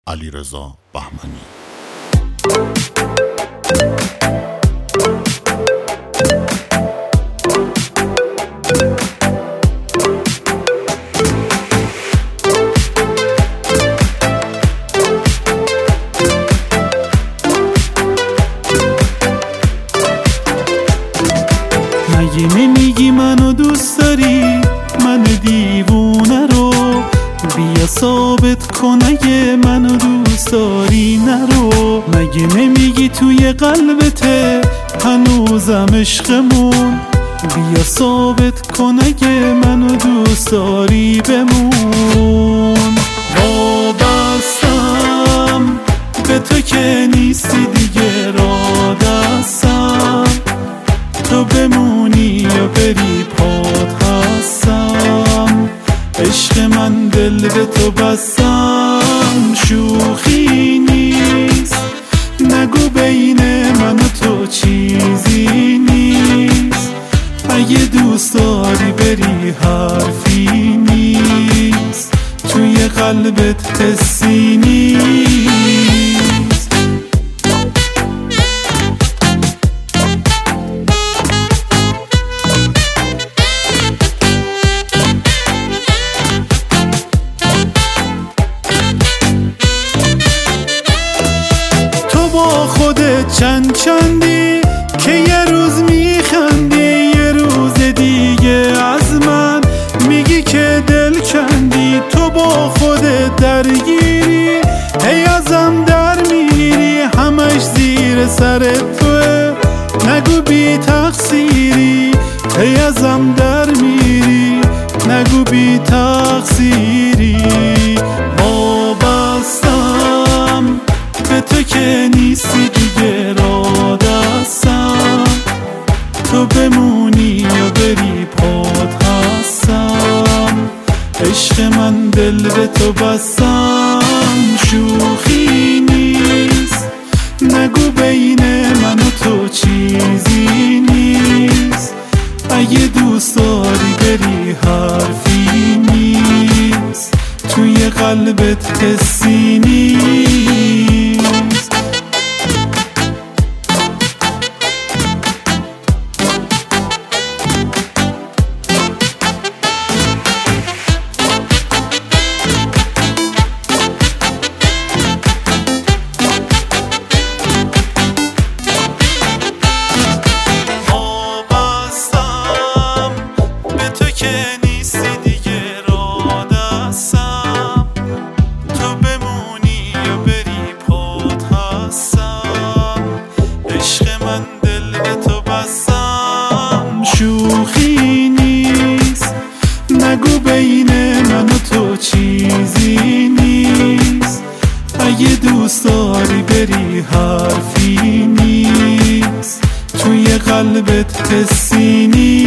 علیرضا بهمنی. مگه نمیگی منو دوست داری؟ من دیوونه رو بیا ثابت کن اگه منو دوست داری نرو. مگه نمیگی توی قلبته هنوزم عشقمون؟ بیا ثابت کن اگه منو دوست داری بمون. وابستم به تو که نیستی دیگه را دستم، تو بمونی یا بری پات هستم. عشق من دل به تو بستم، شوخی نیست نگو بین من و تو چیزی نیست. اگه دوست داری بری حرفی نیست، توی قلبت حسی نیست. با خودت چندی که یه روز میخندی، یه روز دیگه از من میگی که دل کندی. تو با خودت درگیری هی ازم در میری، همش زیر سرت توه نگو بی تقصیری. هی ازم در میری نگو بی تقصیری. وابستم به تو که نیستی دیگه را دستم، تو بمونی یا بری پات هستم. عشق من دل به تو بستم، شوخی نیست نگو بین من و تو چیزی نیست. اگه دوست داری بری حرفی نیست، توی قلبت حسی نیست. شوخی نیست نگو بین من و تو چیزی نیست. اگه دوست داری بری حرفی نیست، توی قلبت حسی نیست.